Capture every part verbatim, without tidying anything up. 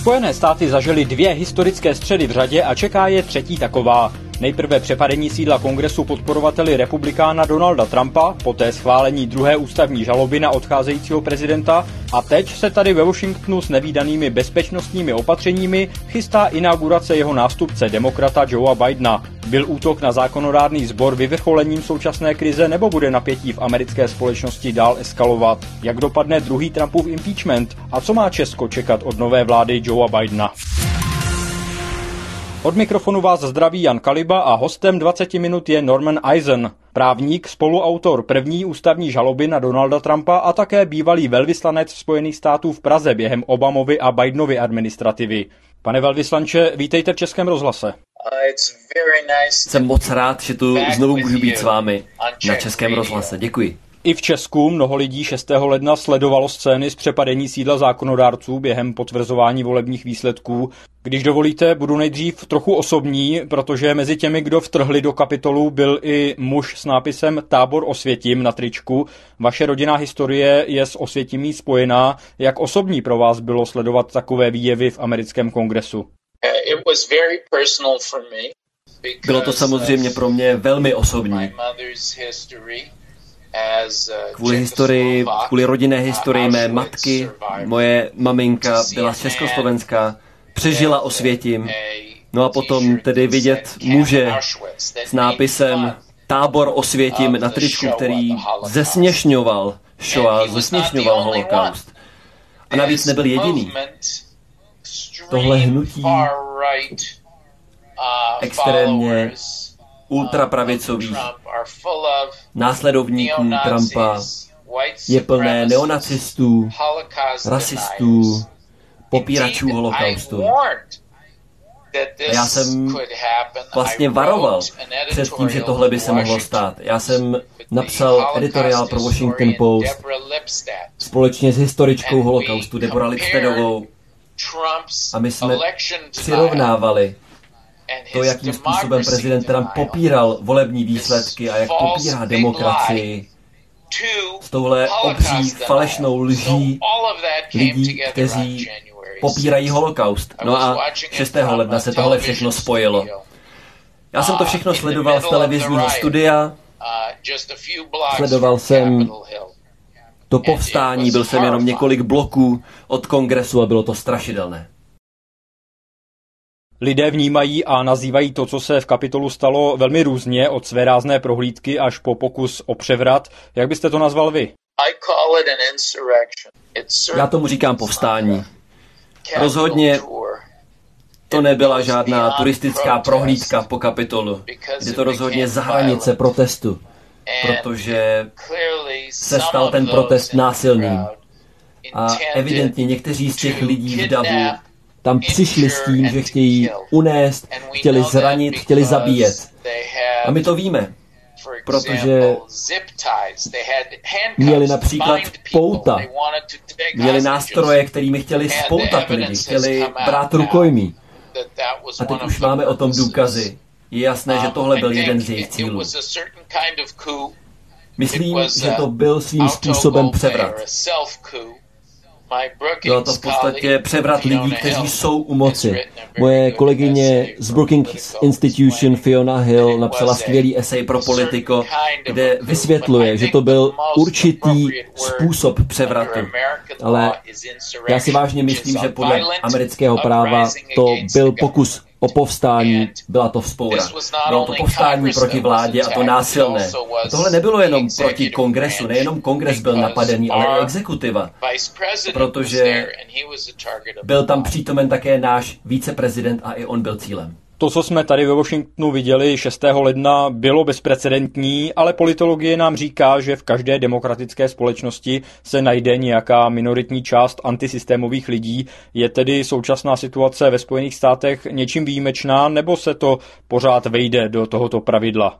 Spojené státy zažily dvě historické střely v řadě a čeká je třetí taková. Nejprve přepadení sídla kongresu podporovateli republikána Donalda Trumpa, poté schválení druhé ústavní žaloby na odcházejícího prezidenta a teď se tady ve Washingtonu s nevídanými bezpečnostními opatřeními chystá inaugurace jeho nástupce demokrata Joea Bidena. Byl útok na zákonodárný sbor vyvrcholením současné krize nebo bude napětí v americké společnosti dál eskalovat? Jak dopadne druhý Trumpův impeachment a co má Česko čekat od nové vlády Joea Bidena? Od mikrofonu vás zdraví Jan Kaliba a hostem dvacet minut je Norman Eisen, právník, spoluautor první ústavní žaloby na Donalda Trumpa a také bývalý velvyslanec Spojených států v Praze během Obamovy a Bidenovy administrativy. Pane velvyslanče, vítejte v Českém rozhlase. Jsem moc rád, že tu znovu můžu být s vámi na Českém rozhlase. Děkuji. I v Česku mnoho lidí šestého ledna sledovalo scény z přepadení sídla zákonodárců během potvrzování volebních výsledků. Když dovolíte, budu nejdřív trochu osobní, protože mezi těmi, kdo vtrhli do Kapitolu, byl i muž s nápisem Tábor Osvětim na tričku. Vaše rodinná historie je s Osvětimí spojená. Jak osobní pro vás bylo sledovat takové výjevy v americkém kongresu? Bylo to samozřejmě pro mě velmi osobní. Kvůli historii, kvůli rodinné historii mé matky, moje maminka byla z Československa, přežila Osvětim, no a potom tedy vidět muže s nápisem Tábor Osvětim na tričku, který zesměšňoval Shoah, zesměšňoval holokaust. A navíc nebyl jediný. Tohle hnutí extrémně ultrapravicových následovníků Trumpa je plné neonacistů, rasistů, popíračů holokaustu. A já jsem vlastně varoval před tím, že tohle by se mohlo stát. Já jsem napsal editoriál pro Washington Post společně s historičkou holokaustu Deborah Lipstedovou a my jsme přirovnávali to, jakým způsobem prezident Trump popíral volební výsledky a jak popírá demokracii s touhle obří falešnou lží lidí, kteří popírají holokaust. No a šestého ledna se tohle všechno spojilo. Já jsem to všechno sledoval z televizního studia, sledoval jsem to povstání, byl jsem jenom několik bloků od kongresu a bylo to strašidelné. Lidé vnímají a nazývají to, co se v Kapitolu stalo, velmi různě, od svérázné prohlídky až po pokus o převrat. Jak byste to nazval vy? Já tomu říkám povstání. Rozhodně to nebyla žádná turistická prohlídka po Kapitolu. Je to rozhodně za hranice protestu, protože se stal ten protest násilným. A evidentně někteří z těch lidí v davu tam přišli s tím, že chtějí unést, chtěli zranit, chtěli zabíjet. A my to víme, protože měli například pouta, měli nástroje, kterými chtěli spoutat lidi, chtěli brát rukojmí. A teď už máme o tom důkazy. Je jasné, že tohle byl jeden z jejich cílů. Myslím, že to byl svým způsobem převrat. Bylo to v podstatě převrat lidí, kteří jsou u moci. Moje kolegyně z Brookings Institution Fiona Hill napsala skvělý esej pro Politico, kde vysvětluje, že to byl určitý způsob převratu. Ale já si vážně myslím, že podle amerického práva to byl pokus o povstání, byla to vzpoura. Bylo to povstání proti vládě a to násilné. A tohle nebylo jenom proti kongresu, nejenom kongres byl napadený, ale i exekutiva. Protože byl tam přítomen také náš viceprezident a i on byl cílem. To, co jsme tady ve Washingtonu viděli šestého ledna, bylo bezprecedentní, ale politologie nám říká, že v každé demokratické společnosti se najde nějaká minoritní část antisystémových lidí. Je tedy současná situace ve Spojených státech něčím výjimečná, nebo se to pořád vejde do tohoto pravidla?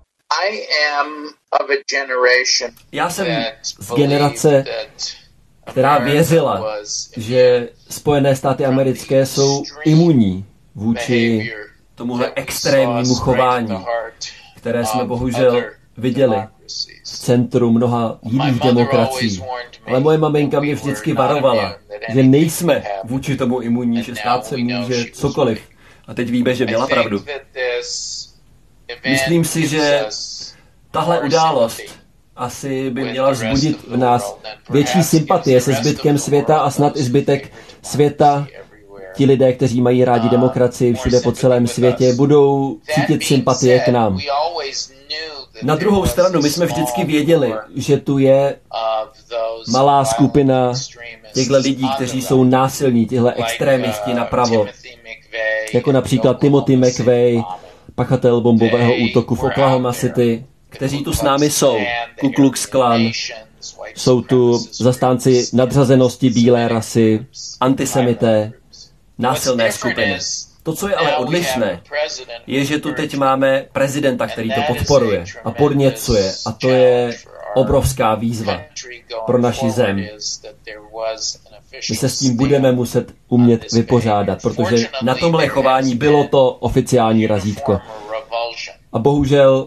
Já jsem z generace, která věřila, že Spojené státy americké jsou imunní vůči tomuhle extrémnímu chování, které jsme bohužel viděli v centru mnoha jiných demokracií. Ale moje maminka mě vždycky varovala, že nejsme vůči tomu imunní, že stát se může cokoliv. A teď víme, že měla pravdu. Myslím si, že tahle událost asi by měla vzbudit v nás větší sympatie se zbytkem světa a snad i zbytek světa. Ti lidé, kteří mají rádi demokracii všude po celém světě, budou cítit sympatie k nám. Na druhou stranu, my jsme vždycky věděli, že tu je malá skupina těchto lidí, kteří jsou násilní, těchto extrémisti napravo, jako například Timothy McVeigh, pachatel bombového útoku v Oklahoma City, kteří tu s námi jsou, Ku Klux Klan, jsou tu zastánci nadřazenosti bílé rasy, antisemité, násilné skupiny. To, co je ale odlišné, je, že tu teď máme prezidenta, který to podporuje a podněcuje, a to je obrovská výzva pro naši zem. My se s tím budeme muset umět vypořádat, protože na tomhle chování bylo to oficiální razítko. A bohužel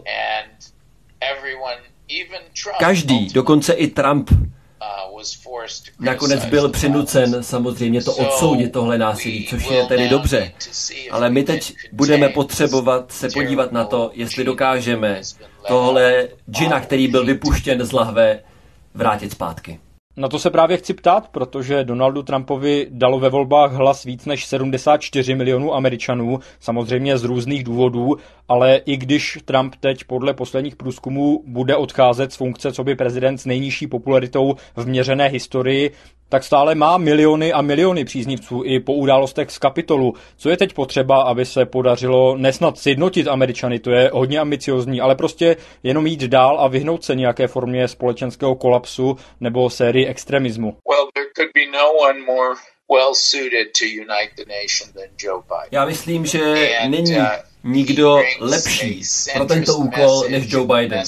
každý, dokonce i Trump, nakonec byl přinucen samozřejmě to odsoudit, tohle násilí, což je tedy dobře. Ale my teď budeme potřebovat se podívat na to, jestli dokážeme tohle džina, který byl vypuštěn z lahve, vrátit zpátky. Na to se právě chci ptát, protože Donaldu Trumpovi dalo ve volbách hlas víc než sedmdesát čtyři milionů Američanů, samozřejmě z různých důvodů, ale i když Trump teď podle posledních průzkumů bude odcházet z funkce coby prezident s nejnižší popularitou v měřené historii, tak stále má miliony a miliony příznivců i po událostech z Kapitolu. Co je teď potřeba, aby se podařilo nesnad sjednotit Američany, to je hodně ambiciozní, ale prostě jenom jít dál a vyhnout se nějaké formě společenského kolapsu nebo sérii extremismu? Well, there could be no one more well suited to unite the nation than Joe Biden. Já myslím, že není nikdo lepší pro tento úkol než Joe Biden.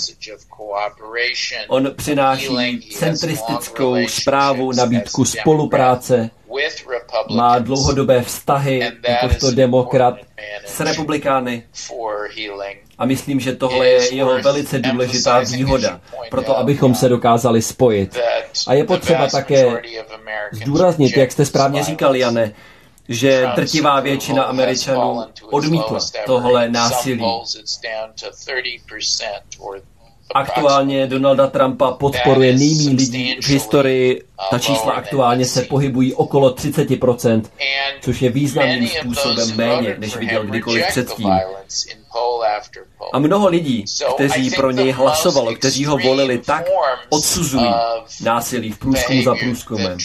On přináší centristickou zprávu, nabídku spolupráce, má dlouhodobé vztahy jakožto demokrat s republikány a myslím, že tohle je jeho velice důležitá výhoda pro to, abychom se dokázali spojit. A je potřeba také zdůraznit, jak jste správně říkal, Jane, že drtivá většina Američanů odmítla tohle násilí. Aktuálně Donalda Trumpa podporuje nejméně lidí v historii. Ta čísla aktuálně se pohybují okolo třicet procent, což je významným způsobem méně, než viděl kdykoliv předtím. A mnoho lidí, kteří pro něj hlasovalo, kteří ho volili, tak odsuzují násilí v průzkumu za průzkumem.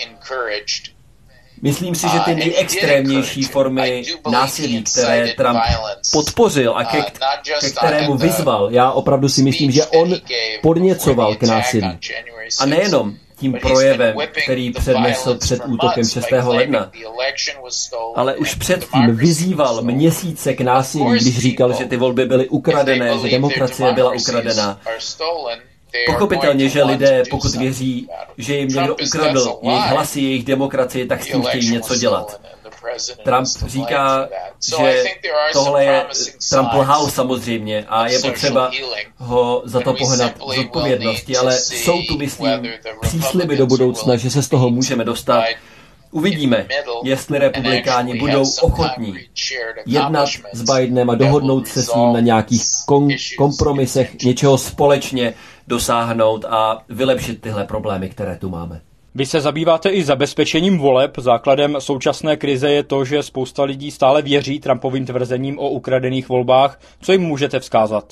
Myslím si, že ty nejextrémnější formy násilí, které Trump podpořil a ke, ke kterému vyzval, já opravdu si myslím, že on podněcoval k násilí. A nejenom tím projevem, který přednesl před útokem šestého ledna, ale už předtím vyzýval měsíce k násilí, když říkal, že ty volby byly ukradené, že demokracie byla ukradená. Pochopitelně, že lidé, pokud věří, že jim někdo ukradl jejich hlasy, jejich demokracie, tak s tím chtějí něco dělat. Trump říká, že tohle je, Trump lhal samozřejmě a je potřeba ho za to pohnat z odpovědnosti, ale jsou tu, myslím, přísliby do budoucna, že se z toho můžeme dostat. Uvidíme, jestli republikáni budou ochotní jednat s Bidenem a dohodnout se s ním na nějakých kom- kompromisech, něčeho společně dosáhnout a vylepšit tyhle problémy, které tu máme. Vy se zabýváte i zabezpečením voleb. Základem současné krize je to, že spousta lidí stále věří Trumpovým tvrzením o ukradených volbách. Co jim můžete vzkázat?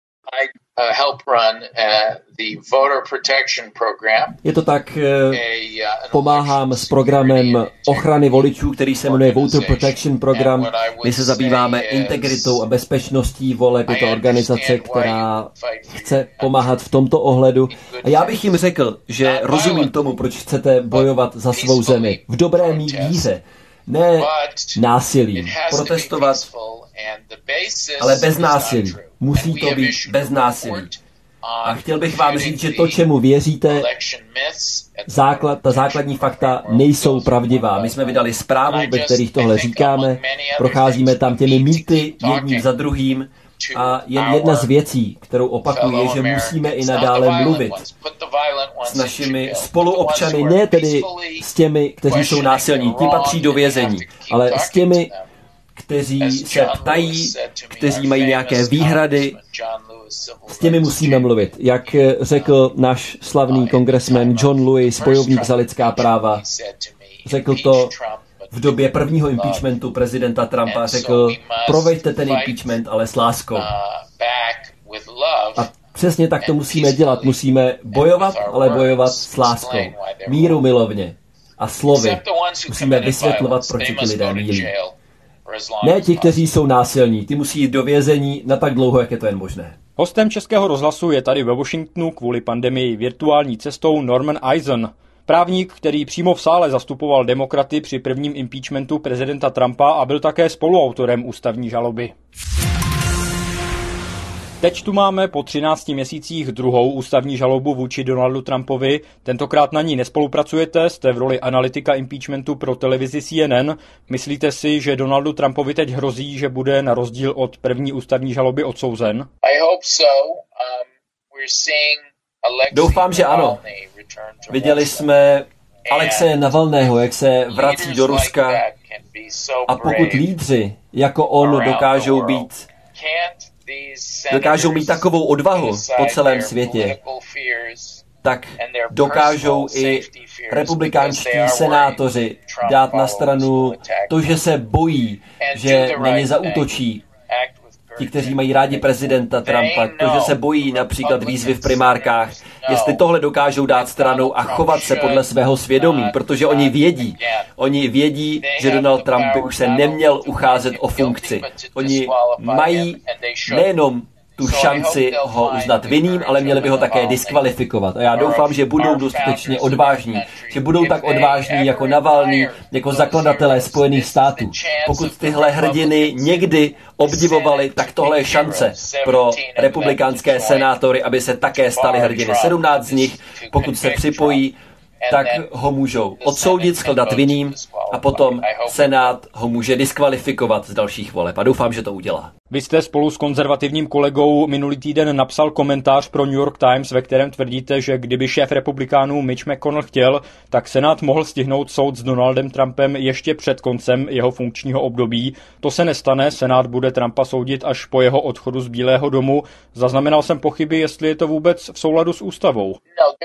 Je to tak, pomáhám s programem ochrany voličů, který se jmenuje Voter Protection Program. My se zabýváme integritou a bezpečností voleb. Je to organizace, která chce pomáhat v tomto ohledu. A já bych jim řekl, že rozumím tomu, proč chcete bojovat za svou zemi. V dobré víře. Ne násilím. Protestovat, ale bez násilí. Musí to být bez násilí. A chtěl bych vám říct, že to, čemu věříte, základ, ta základní fakta nejsou pravdivá. My jsme vydali zprávu, ve kterých tohle říkáme, procházíme tam těmi mýty jedním za druhým A jen jedna z věcí, kterou opakuji, je, že musíme i nadále mluvit s našimi spoluobčany, ne tedy s těmi, kteří jsou násilní, ti patří do vězení, ale s těmi, kteří se ptají, kteří mají nějaké výhrady, s těmi musíme mluvit. Jak řekl náš slavný kongresmen John Lewis, bojovník za lidská práva, řekl to v době prvního impeachmentu prezidenta Trumpa, řekl, proveďte ten impeachment, ale s láskou. A přesně tak to musíme dělat. Musíme bojovat, ale bojovat s láskou. Míru milovně. A slovy. Musíme vysvětlovat, proč ti lidé mílí. Ne ti, kteří jsou násilní. Ty musí jít do vězení na tak dlouho, jak je to jen možné. Hostem Českého rozhlasu je tady ve Washingtonu kvůli pandemii virtuální cestou Norman Eisen. Právník, který přímo v sále zastupoval demokraty při prvním impeachmentu prezidenta Trumpa a byl také spoluautorem ústavní žaloby. Teď tu máme po třinácti měsících druhou ústavní žalobu vůči Donaldu Trumpovi. Tentokrát na ní nespolupracujete, jste v roli analytika impeachmentu pro televizi C N N. Myslíte si, že Donaldu Trumpovi teď hrozí, že bude na rozdíl od první ústavní žaloby odsouzen? Doufám, že ano. Viděli jsme Alexeje Navalného, jak se vrací do Ruska, a pokud lídři jako on dokážou být dokážou mít takovou odvahu po celém světě, tak dokážou i republikánští senátoři dát na stranu to, že se bojí, že na ně zaútočí ti, kteří mají rádi prezidenta Trumpa, to, že se bojí například výzvy v primárkách, jestli tohle dokážou dát stranou a chovat se podle svého svědomí, protože oni vědí, oni vědí, že Donald Trump by už se neměl ucházet o funkci. Oni mají nejenom tu šanci ho uznat vinným, ale měli by ho také diskvalifikovat. A já doufám, že budou dostatečně odvážní, že budou tak odvážní jako Navalný, jako zakladatelé Spojených států. Pokud tyhle hrdiny někdy obdivovali, tak tohle je šance pro republikánské senátory, aby se také stali hrdiny. sedmnáct z nich, pokud se připojí, tak ho můžou odsoudit, shledat vinným a potom Senát ho může diskvalifikovat z dalších voleb. A doufám, že to udělá. Vy jste spolu s konzervativním kolegou minulý týden napsal komentář pro New York Times, ve kterém tvrdíte, že kdyby šéf republikánů Mitch McConnell chtěl, tak Senát mohl stihnout soud s Donaldem Trumpem ještě před koncem jeho funkčního období. To se nestane, Senát bude Trumpa soudit až po jeho odchodu z Bílého domu. Zaznamenal jsem pochyby, jestli je to vůbec v souladu s ústavou.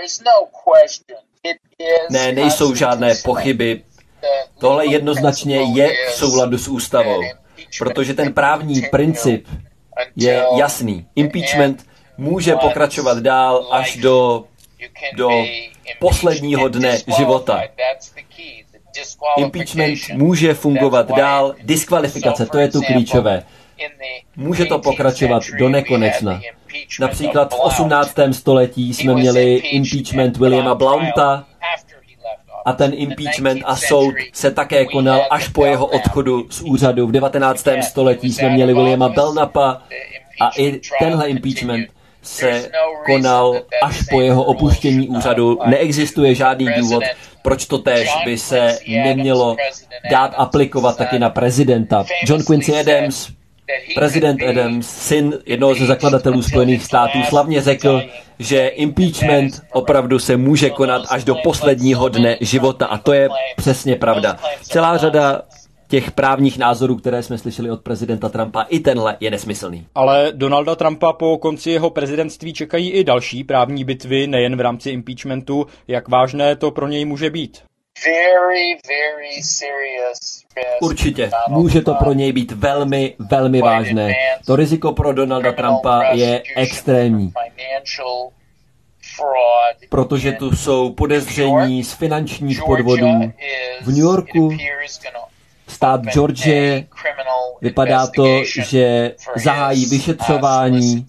Ne, nejsou žádné pochyby. Tohle jednoznačně je v souladu s ústavou, protože ten právní princip je jasný. Impeachment může pokračovat dál až do, do posledního dne života. Impeachment může fungovat dál, diskvalifikace, to je tu klíčové. Může to pokračovat do nekonečna. Například v osmnáctém století jsme měli impeachment Williama Blounta a ten impeachment a soud se také konal až po jeho odchodu z úřadu. V devatenáctém století jsme měli Williama Belknapa a i tenhle impeachment se konal až po jeho opuštění úřadu. Neexistuje žádný důvod, proč to též by se nemělo dát aplikovat taky na prezidenta. John Quincy Adams, prezident Adams, syn jednoho ze zakladatelů Spojených států, slavně řekl, že impeachment opravdu se může konat až do posledního dne života. A to je přesně pravda. Celá řada těch právních názorů, které jsme slyšeli od prezidenta Trumpa, i tenhle je nesmyslný. Ale Donalda Trumpa po konci jeho prezidentství čekají i další právní bitvy, nejen v rámci impeachmentu. Jak vážné to pro něj může být? Určitě. Může to pro něj být velmi, velmi vážné. To riziko pro Donalda Trumpa je extrémní. Protože tu jsou podezření z finančních podvodů. V New Yorku stát Georgie vypadá to, že zahájí vyšetřování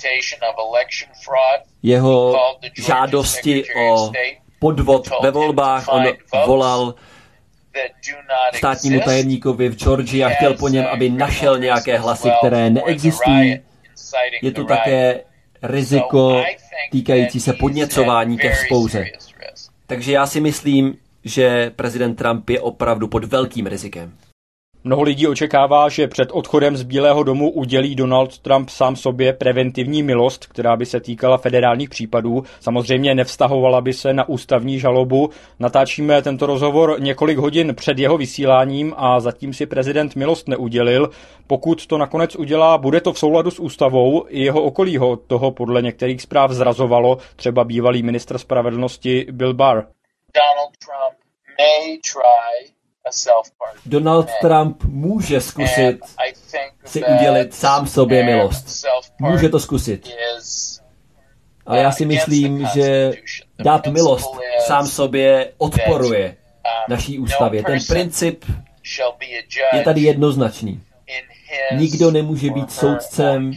jeho žádosti o podvod ve volbách. On volal státnímu tajemníkovi v Georgii a chtěl po něm, aby našel nějaké hlasy, které neexistují. Je tu také riziko týkající se podněcování ke vzpouře. Takže já si myslím, že prezident Trump je opravdu pod velkým rizikem. Mnoho lidí očekává, že před odchodem z Bílého domu udělí Donald Trump sám sobě preventivní milost, která by se týkala federálních případů. Samozřejmě nevztahovala by se na ústavní žalobu. Natáčíme tento rozhovor několik hodin před jeho vysíláním a zatím si prezident milost neudělil. Pokud to nakonec udělá, bude to v souladu s ústavou. I jeho okolí ho toho podle některých zpráv zrazovalo, třeba bývalý ministr spravedlnosti Bill Barr. Donald Trump may try Donald Trump může zkusit si udělit sám sobě milost. Může to zkusit. Ale já si myslím, že dát milost sám sobě odporuje naší ústavě. Ten princip je tady jednoznačný. Nikdo nemůže být soudcem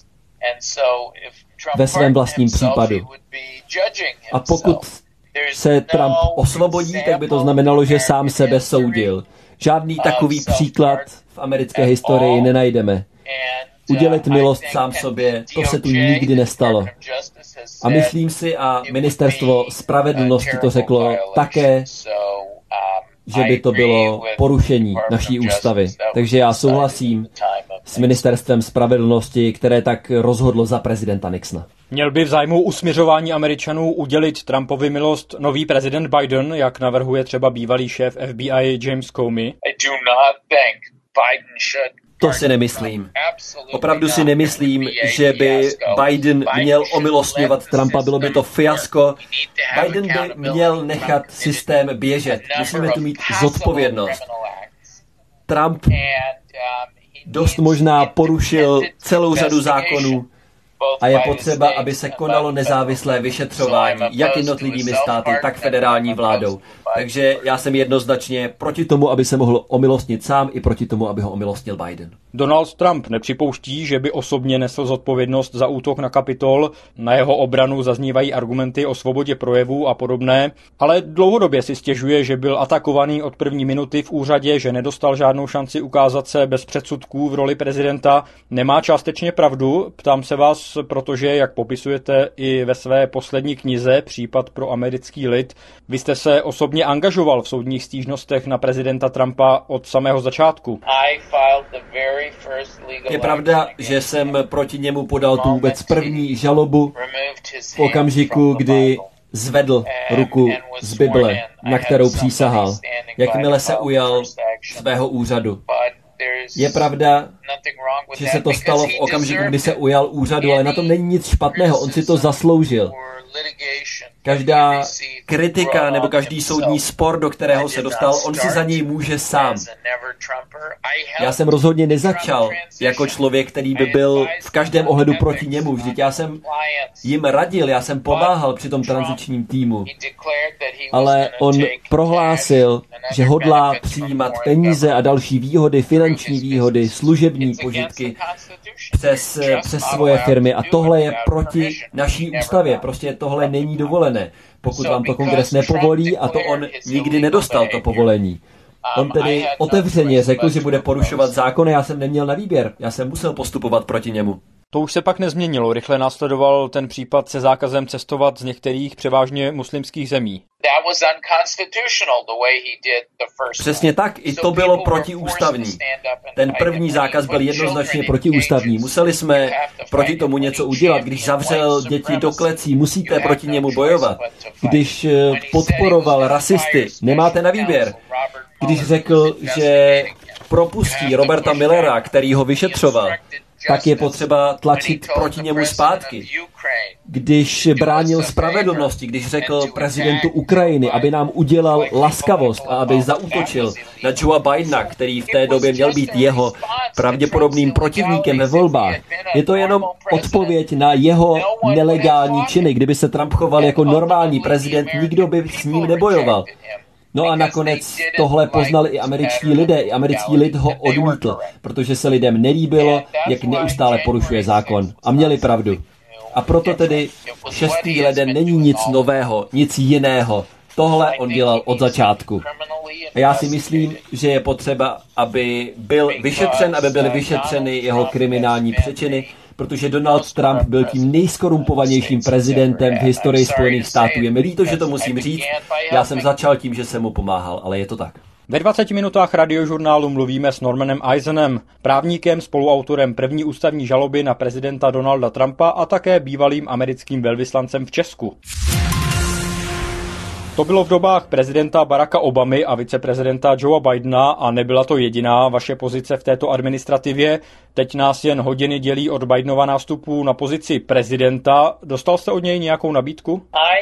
ve svém vlastním případu. A pokud se Trump osvobodí, tak by to znamenalo, že sám sebe soudil. Žádný takový příklad v americké historii nenajdeme. Udělit milost sám sobě, to se tu nikdy nestalo. A myslím si, a ministerstvo spravedlnosti to řeklo také, že by to bylo porušení naší ústavy. Takže já souhlasím s ministerstvem spravedlnosti, které tak rozhodlo za prezidenta Nixona. Měl by v zájmu usměřování Američanů udělit Trumpovi milost nový prezident Biden, jak navrhuje třeba bývalý šéf F B I James Comey? To si nemyslím. Opravdu si nemyslím, že by Biden měl omilostňovat Trumpa, bylo by to fiasko. Biden by měl nechat systém běžet. Musíme tu mít zodpovědnost. Trump dost možná porušil celou řadu zákonů a je potřeba, aby se konalo nezávislé vyšetřování, jak jednotlivými státy, tak federální vládou. Takže já jsem jednoznačně proti tomu, aby se mohl omilostnit sám, i proti tomu, aby ho omilostnil Biden. Donald Trump nepřipouští, že by osobně nesl zodpovědnost za útok na Kapitol. Na jeho obranu zaznívají argumenty o svobodě projevu a podobné, ale dlouhodobě si stěžuje, že byl atakovaný od první minuty v úřadě, že nedostal žádnou šanci ukázat se bez předsudků v roli prezidenta. Nemá částečně pravdu? Ptám se vás, protože, jak popisujete i ve své poslední knize Případ pro americký lid, vy jste se osobně angažoval v soudních stížnostech na prezidenta Trumpa od samého začátku. Je pravda, že jsem proti němu podal tu vůbec první žalobu v okamžiku, kdy zvedl ruku z Bible, na kterou přísahal, jakmile se ujal svého úřadu. Je pravda, že se to stalo v okamžiku, kdy se ujal úřadu, ale na tom není nic špatného, on si to zasloužil. Každá kritika nebo každý soudní spor, do kterého se dostal, on si za něj může sám. Já jsem rozhodně nezačal jako člověk, který by byl v každém ohledu proti němu. Vždyť já jsem jim radil, já jsem pomáhal při tom tranzičním týmu. Ale on prohlásil, že hodlá přijímat peníze a další výhody, finanční výhody, služební požitky přes, přes svoje firmy. A tohle je proti naší ústavě. Prostě tohle není dovolené, pokud vám to kongres nepovolí, a to on nikdy nedostal to povolení. On tedy otevřeně řekl, že bude porušovat zákony, já jsem neměl na výběr, já jsem musel postupovat proti němu. To už se pak nezměnilo. Rychle následoval ten případ se zákazem cestovat z některých převážně muslimských zemí. Přesně tak, i to bylo protiústavní. Ten první zákaz byl jednoznačně protiústavní. Museli jsme proti tomu něco udělat. Když zavřel děti do klecí, musíte proti němu bojovat. Když podporoval rasisty, nemáte na výběr. Když řekl, že propustí Roberta Millera, který ho vyšetřoval, tak je potřeba tlačit proti němu zpátky. Když bránil spravedlnosti, když řekl prezidentu Ukrajiny, aby nám udělal laskavost a aby zaútočil na Joea Bidena, který v té době měl být jeho pravděpodobným protivníkem ve volbách, je to jenom odpověď na jeho nelegální činy. Kdyby se Trump choval jako normální prezident, nikdo by s ním nebojoval. No a nakonec tohle poznali i američtí lidé. I americký lid ho odmítl, protože se lidem nelíbilo, jak neustále porušuje zákon. A měli pravdu. A proto tedy šestý leden není nic nového, nic jiného. Tohle on dělal od začátku. A já si myslím, že je potřeba, aby byl vyšetřen, aby byly vyšetřeny jeho kriminální přečiny, protože Donald Trump byl tím nejskorumpovanějším prezidentem v historii Spojených států. Je mi líto, že to musím říct. Já jsem začal tím, že jsem mu pomáhal, ale je to tak. Ve dvaceti minutách radiožurnálu mluvíme s Normanem Eisenem, právníkem, spoluautorem první ústavní žaloby na prezidenta Donalda Trumpa a také bývalým americkým velvyslancem v Česku. To bylo v dobách prezidenta Baracka Obamy a viceprezidenta Joea Bidena a nebyla to jediná vaše pozice v této administrativě. Teď nás jen hodiny dělí od Bidenova nástupu na pozici prezidenta. Dostal jste od něj nějakou nabídku?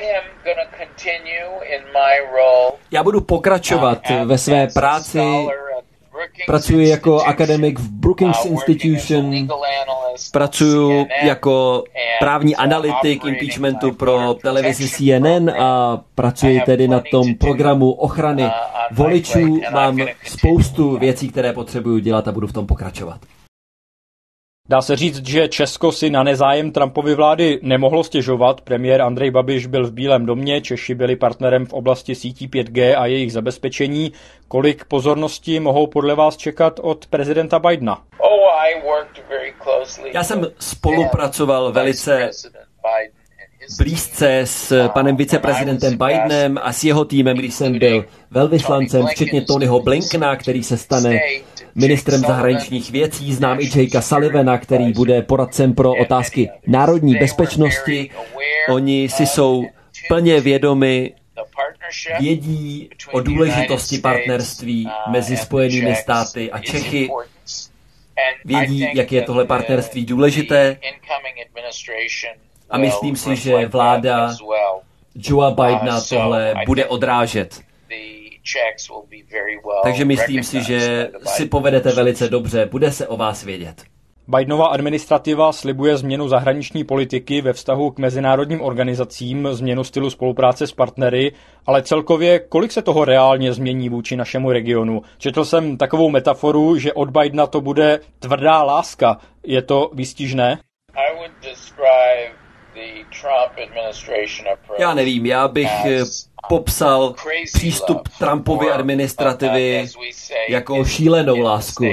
Já budu pokračovat ve své práci. Pracuji jako akademik v Brookings Institution, pracuji jako právní analytik impeachmentu pro televizi C N N a pracuji tedy na tom programu ochrany voličů. Mám spoustu věcí, které potřebuju dělat a budu v tom pokračovat. Dá se říct, že Česko si na nezájem Trumpovy vlády nemohlo stěžovat. Premiér Andrej Babiš byl v Bílém domě, Češi byli partnerem v oblasti sítí pět G a jejich zabezpečení. Kolik pozornosti mohou podle vás čekat od prezidenta Bidena? Já jsem spolupracoval velice blízce s panem viceprezidentem Bidenem a s jeho týmem, když jsem byl velvyslancem, včetně Tonyho Blinkena, který se stane ministrem zahraničních věcí. Znám i Jakea Sullivana, který bude poradcem pro otázky národní bezpečnosti. Oni si jsou plně vědomi, vědí o důležitosti partnerství mezi Spojenými státy a Čechy. Vědí, jak je tohle partnerství důležité. A myslím si, že vláda Joea Bidena tohle bude odrážet. Takže myslím si, že si povedete velice dobře, bude se o vás vědět. Bidenova administrativa slibuje změnu zahraniční politiky ve vztahu k mezinárodním organizacím, změnu stylu spolupráce s partnery, ale celkově kolik se toho reálně změní vůči našemu regionu? Četl jsem takovou metaforu, že od Bidena to bude tvrdá láska. Je to výstižné? Já nevím, já bych popsal přístup Trumpovy administrativy jako šílenou lásku.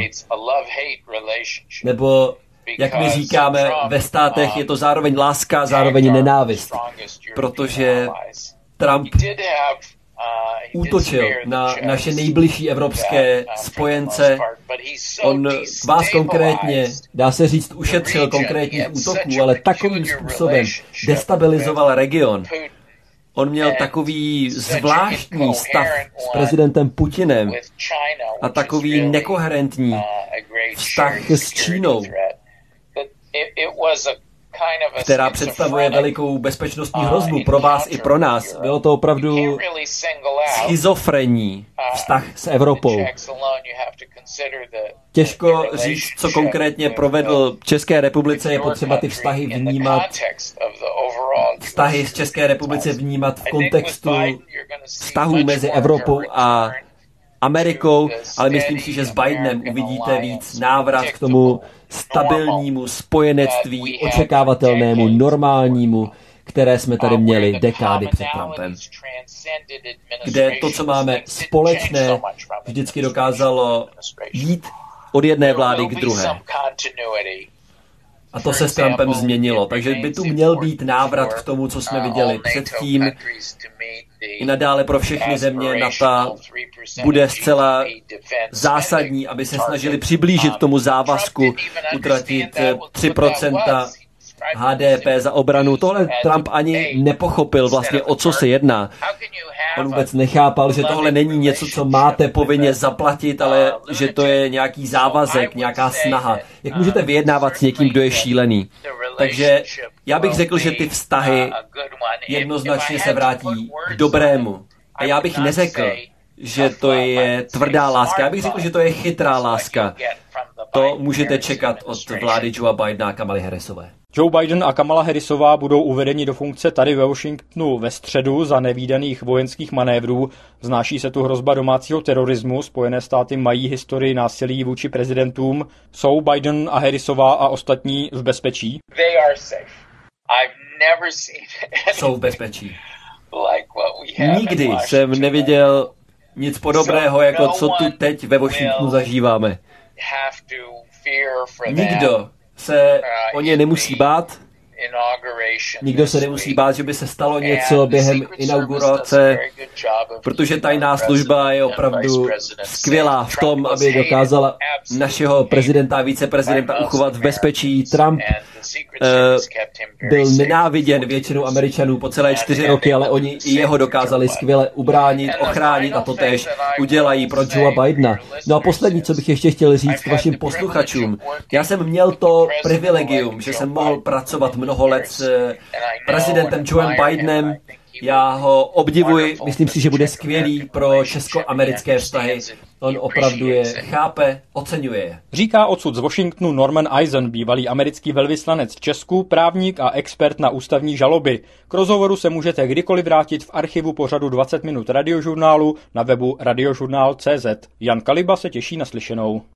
Nebo, jak my říkáme ve státech, je to zároveň láska, zároveň nenávist. Protože Trump útočil na naše nejbližší evropské spojence. On vás konkrétně, dá se říct, ušetřil konkrétních útoků, ale takovým způsobem destabilizoval region. On měl takový zvláštní stav s prezidentem Putinem a takový nekoherentní vztah s Čínou, která představuje velikou bezpečnostní hrozbu pro vás i pro nás. Bylo to opravdu schizofrenní vztah s Evropou. Těžko říct, co konkrétně provedl České republice, je potřeba ty vztahy vnímat, vztahy s České republice vnímat v kontextu vztahů mezi Evropou a Amerikou, ale myslím si, že s Bidenem uvidíte víc návrat k tomu stabilnímu spojenectví, očekávatelnému, normálnímu, které jsme tady měli dekády před Trumpem. Kde to, co máme společné, vždycky dokázalo jít od jedné vlády k druhé. A to se s Trumpem změnilo. Takže by tu měl být návrat k tomu, co jsme viděli předtím. I nadále pro všechny země NATO bude zcela zásadní, aby se snažili přiblížit tomu závazku utratit tři procenta H D P za obranu. Tohle Trump ani nepochopil vlastně, o co se jedná. On vůbec nechápal, že tohle není něco, co máte povinně zaplatit, ale že to je nějaký závazek, nějaká snaha. Jak můžete vyjednávat s někým, kdo je šílený? Takže já bych řekl, že ty vztahy jednoznačně se vrátí k dobrému. A já bych neřekl, že to je tvrdá láska. Já bych řekl, že to je chytrá láska. To můžete čekat od vlády Joea Bidena a Kamaly Harrisové. Joe Biden a Kamala Harrisová budou uvedeni do funkce tady ve Washingtonu ve středu za nevídaných vojenských manévrů. Vznáší se tu hrozba domácího terorismu. Spojené státy mají historii násilí vůči prezidentům. Jsou Biden a Harrisová a ostatní v bezpečí? Jsou v bezpečí. Nikdy jsem neviděl nic podobného, jako co tu teď ve Washingtonu zažíváme. Nikdo se o ně nemusí bát, Nikdo se nemusí bát, že by se stalo něco během inaugurace, protože tajná služba je opravdu skvělá v tom, aby dokázala našeho prezidenta a viceprezidenta uchovat v bezpečí. Trump uh, byl nenáviděn většinou Američanů po celé čtyři roky, ale oni i jeho dokázali skvěle ubránit, ochránit a to též udělají pro Joea Bidena. No a poslední, co bych ještě chtěl říct vašim posluchačům. Já jsem měl to privilegium, že jsem mohl pracovat mnoho let s prezidentem Joeem Bidenem. Já ho obdivuji, myslím si, že bude skvělý pro česko-americké vztahy. On opravdu je chápe, oceňuje je. Říká odsud z Washingtonu Norman Eisen, bývalý americký velvyslanec v Česku, právník a expert na ústavní žaloby. K rozhovoru se můžete kdykoliv vrátit v archivu pořadu dvacet minut radiožurnálu na webu radiožurnál tečka cé zet. Jan Kaliba se těší na slyšenou.